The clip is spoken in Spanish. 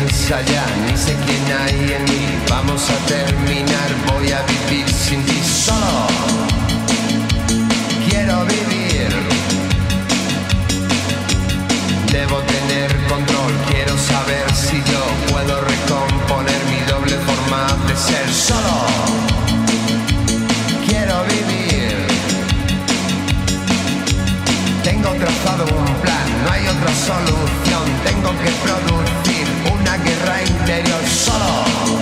piensa ya, ni sé quién hay en mí. Vamos a terminar, voy a vivir sin ti solo. Quiero vivir. Debo tener control, quiero saber si yo puedo recomponer mi doble forma de ser solo. Quiero vivir. Tengo trazado un plan, no hay otra solución. Tengo que producir una guerra interior solo.